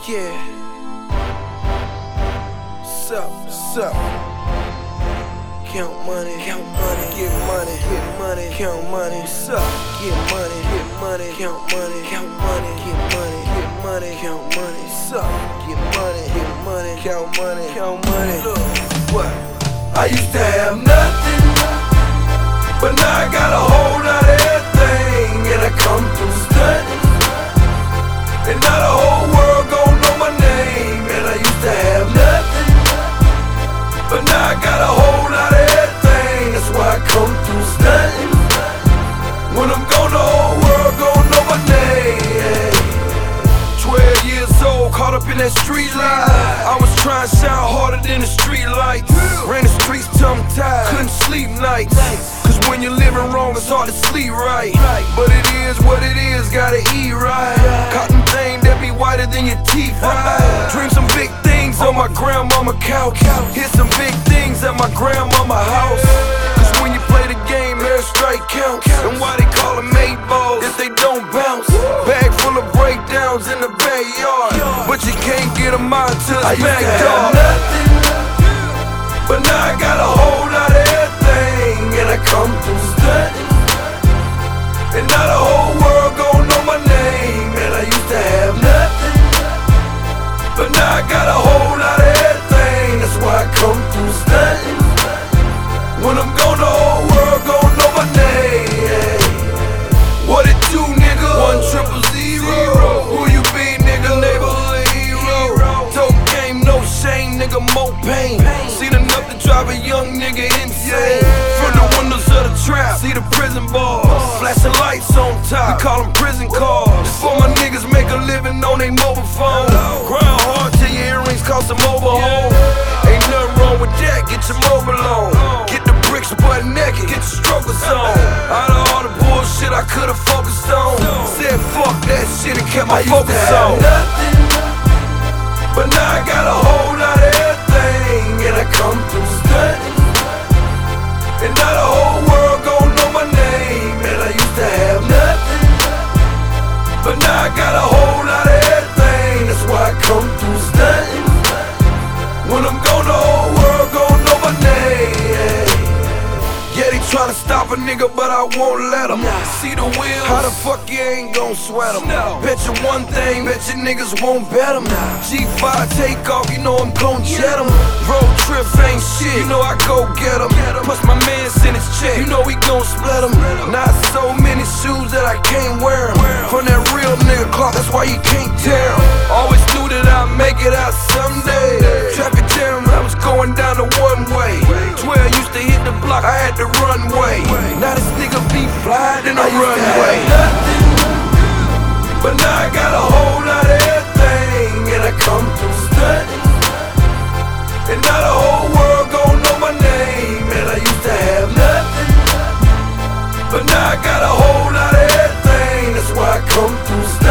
Yeah. Sup. Count money, get money, get money, count money. Sup, get money, count money, get money, count money. Sup, get money, count money. Look, what? I used to have nothing, but now I got a whole lot of everything, and I come through stunting, and now the whole world gon' know my name. And I used to have nothing, but now I got a whole lot of everything. That's why I come through stunting. When I'm gone, the whole world gon' know my name. 12 years old, caught up in that street life. I was trying to shine harder than the street lights. Ran the streets tongue-tied, couldn't sleep nights. Cause when you're living wrong, it's hard to sleep right. But it is what it is, gotta eat right. Cotton thing that be whiter than your teeth, right? Dream some big things on my grandmama couch. Hit some big things at my grandmama house. Cause when you play the game, every strike counts. And why they call them 8 balls if they don't bounce? Bag full of breakdowns in the backyard, but you can't get them out to the back door. Nothing, but now I got a whole lot of everything, and I come through stunting, and now the whole world gon' know my name. And I used to have nothing, but now I got a whole lot of everything. That's why I come through stunting. When I'm gone, the whole world gon' know my name. What it do, nigga? 1-0-0. Who you be, nigga? Neighborhood hero. Dope game, no shame, nigga, more pain. Seen enough to drive a young nigga insane. From the windows of the trap, see the prison bars, flashing lights on top, we call them prison cars. For my niggas make a living on they mobile phone. Grind hard till your earrings cost a mobile home. Ain't nothing wrong with that, get your mobile on. Get the bricks butt naked, get your struggles on. Out of all the bullshit I could've focused on, said fuck that shit and kept my focus on. Nothing, but now I got a whole lot of everything, and I come through stunting, and now the whole world gon' know my name. And I used to have nothing, but now I got a whole lot of everything. That's why I come through stunting. When I'm gone, the whole world gon' know my name. Yeah, they tryna stop a nigga, but I won't let them. See the wheels? How the fuck you ain't gon' sweat them? Bet you one thing, bet you niggas won't bet them. G5 take off, you know I'm gon' jet them. Road trip ain't shit, you know I go get them. Plus my man sent his check, you know we gon' split them. Not so many shoes that I can't wear them. From that real nigga clock, that's why you can't tear them. Always knew that I'd make it out someday. Traffic jam, I was going down the one way. 12 used to hit the block, I had to runway. Now this nigga be fly than a runway. Nothing, but now I got a whole lot of everything, and I come through stunting, and now the whole world gon' know my name. And I used to have nothing, but now I got a whole lot of everything. That's why I come through stunting.